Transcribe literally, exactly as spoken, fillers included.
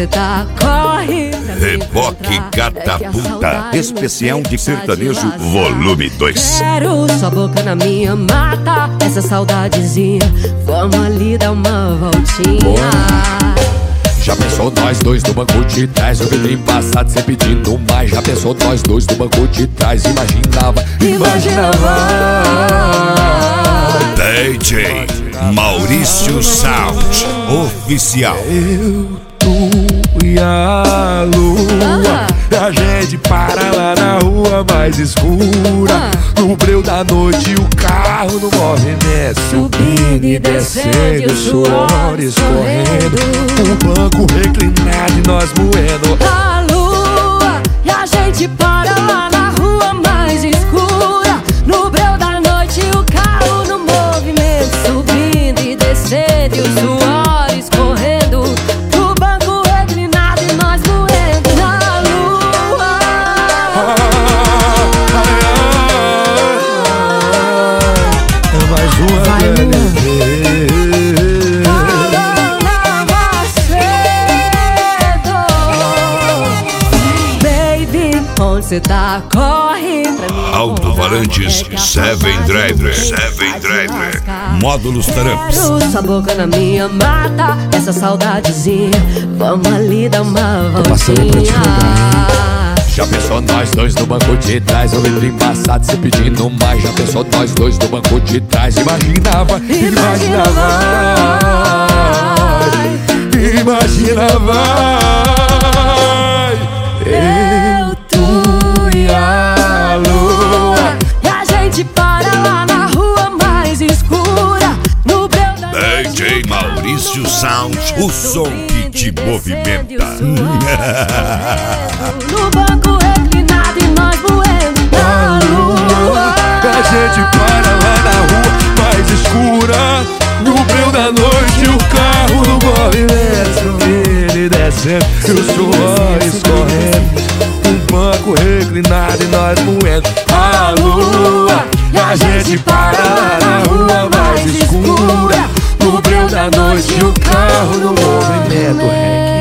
cê tá, corre. Reboque Catapulta, especial de sertanejo, volume dois. Quero sua boca na minha mata, essa saudadezinha, vamos ali dar uma voltinha. Já pensou nós dois no banco de trás, o vidro embaçado, cê pedindo mais. Já pensou nós dois no banco de trás, imaginava, imaginava. D J Maurício Sound Oficial. Eu, tu e a lua, a gente para lá na rua mais escura, no breu da noite o carro no movimento, subindo e descendo, o suor escorrendo, um banco reclinado e nós moendo a lua. E a gente para lá na rua mais escura, no breu da noite o carro no movimento, subindo e descendo, o suor escorrendo, no banco reclinado e nós moendo na lua. É mais uma grande onde cê tá, corre pra mim. Alto-falantes Seven Driver, Seven Driver, módulos Taramps. Quero sua boca na minha mata, essa saudadezinha, vamos ali dar uma voltinha. Já pensou nós dois no banco de trás, o vidro embaçado, cê pedindo mais. Já pensou nós dois no banco de trás, imaginava, imaginava, imaginava. Eu, tu e a lua, e a gente para lá na rua mais escura, no breu da D J Maurício Sound, o som que te movimenta. No banco reclinado e nós moendo na lua. A gente para lá na rua mais escura, no breu da noite o carro no movimento, subindo e descendo, e o suor escorrendo, um banco reclinado e nós moendo a lua. E a gente para lá na rua mais escura, no breu da noite o carro no movimento.